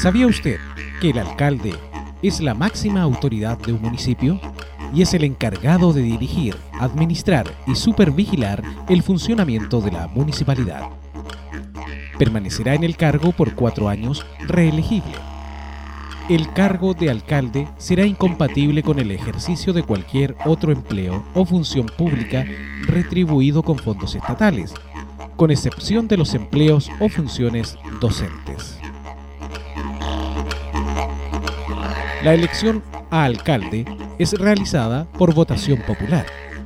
¿Sabía usted que el alcalde es la máxima autoridad de un municipio y es el encargado de dirigir, administrar y supervigilar el funcionamiento de la municipalidad? Permanecerá en el cargo por 4 años, reelegible. El cargo de alcalde será incompatible con el ejercicio de cualquier otro empleo o función pública retribuido con fondos estatales, con excepción de los empleos o funciones docentes. La elección a alcalde es realizada por votación popular.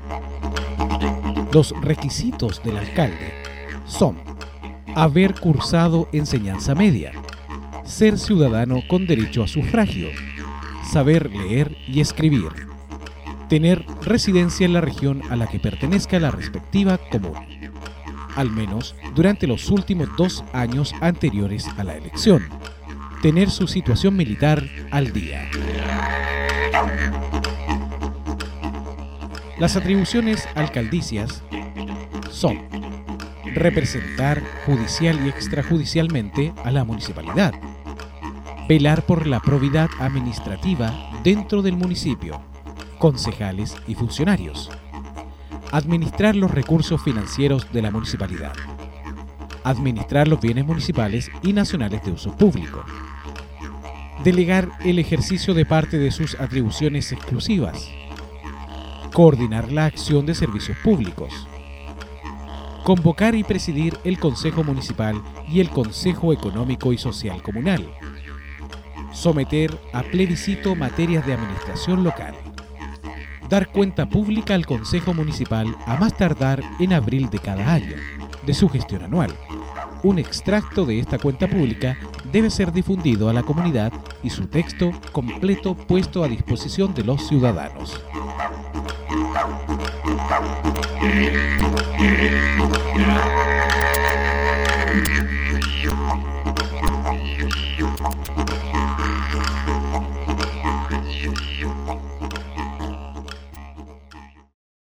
Los requisitos del alcalde son: haber cursado enseñanza media, ser ciudadano con derecho a sufragio, saber leer y escribir, tener residencia en la región a la que pertenezca la respectiva comuna, al menos durante los últimos 2 años anteriores a la elección, tener su situación militar al día. Las atribuciones alcaldicias son: representar judicial y extrajudicialmente a la municipalidad, velar por la probidad administrativa dentro del municipio, concejales y funcionarios, administrar los recursos financieros de la municipalidad, administrar los bienes municipales y nacionales de uso público, delegar el ejercicio de parte de sus atribuciones exclusivas, coordinar la acción de servicios públicos, convocar y presidir el Consejo Municipal y el Consejo Económico y Social Comunal, someter a plebiscito materias de administración local, dar cuenta pública al Consejo Municipal a más tardar en abril de cada año, de su gestión anual. Un extracto de esta cuenta pública debe ser difundido a la comunidad y su texto completo puesto a disposición de los ciudadanos.